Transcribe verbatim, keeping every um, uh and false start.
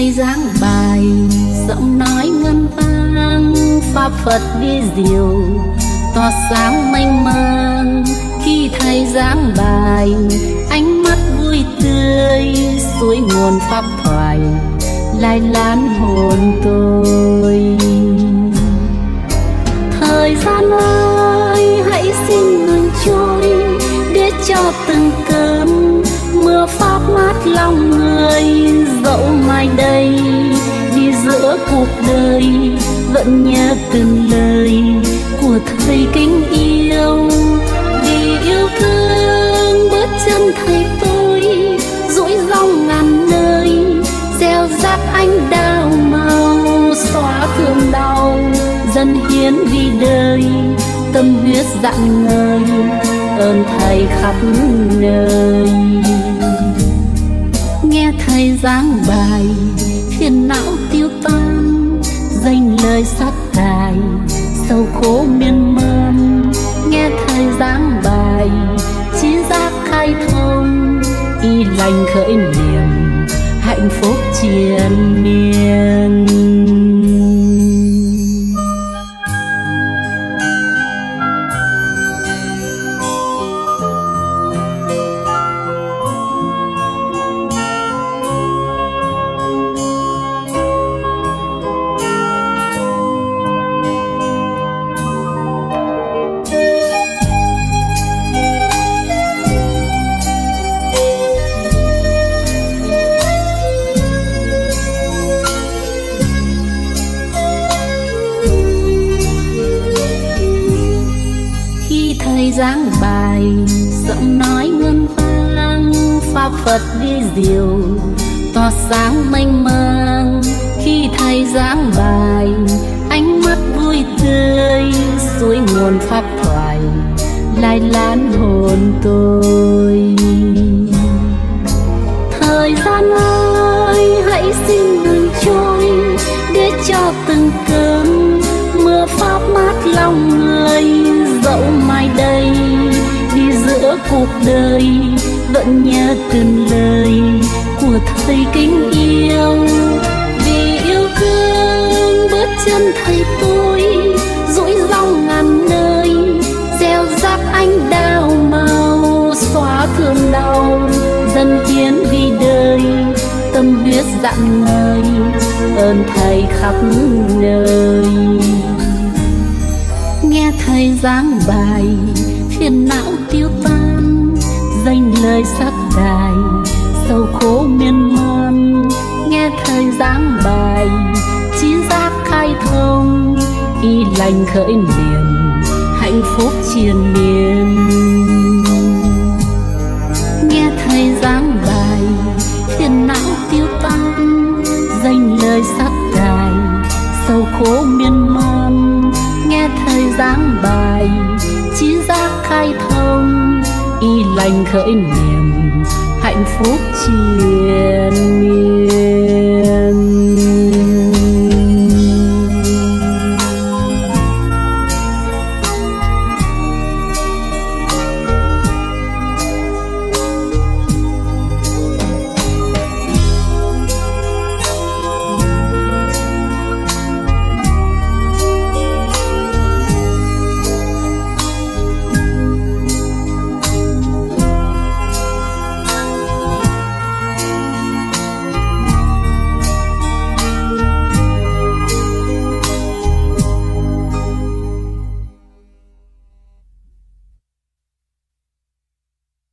thầy giảng bài giọng nói ngân vang, pháp Phật vi diệu tỏa sáng mênh mang. Khi thầy giảng bài ánh mắt vui tươi, suối nguồn pháp thoại lai lán hồn tôi. Thời gian ơi hãy xin ngừng trôi, để cho từng cơn mưa pháp mát lòng người. Dẫu mai đây đi giữa cuộc đời, vẫn nhớ từng lời của thầy kính yêu. Vì yêu thương bước chân thầy tôi, dõi dòng ngàn nơi, gieo rắc anh đào màu, xóa thương đau dần hiến vì đời. Tâm huyết rạng ngời ơn thầy khắp nơi. Nghe thầy giảng bài phiền não tiêu tan, dành lời sát tài sầu khổ miên man. Nghe thầy giảng bài trí giác khai thông, y lành khởi niềm hạnh phúc triền miên. Thầy giảng bài giọng nói ngân vang, pháp Phật vi diệu tỏa sáng mênh mang. Khi thầy giảng bài ánh mắt vui tươi, suối nguồn pháp thoại lai lán hồn tôi. Thời gian ơi hãy xin ngừng trôi, để cho từng cơn mưa pháp mát lòng người. Dẫu mai đây đi giữa cuộc đời, vẫn nhớ từng lời của thầy kính yêu. Vì yêu thương bước chân thầy tôi, dõi dòng ngàn nơi, gieo rắc anh đào màu, xóa thương đau dần hiến vì đời. Tâm huyết rạng ngời ơn thầy khắp nơi. Nghe thầy giảng bài phiền não tiêu tan, dành lời sát tài sầu khổ miên man. Nghe thầy giảng bài trí giác khai thông, y lành khởi niềm hạnh phúc triền miên. Nghe thầy giảng bài phiền não tiêu tan, dành lời sát tài sầu khổ miên man. Nghe thầy giảng bài trí giác khai thông, y lành khởi niềm hạnh phúc triền miên.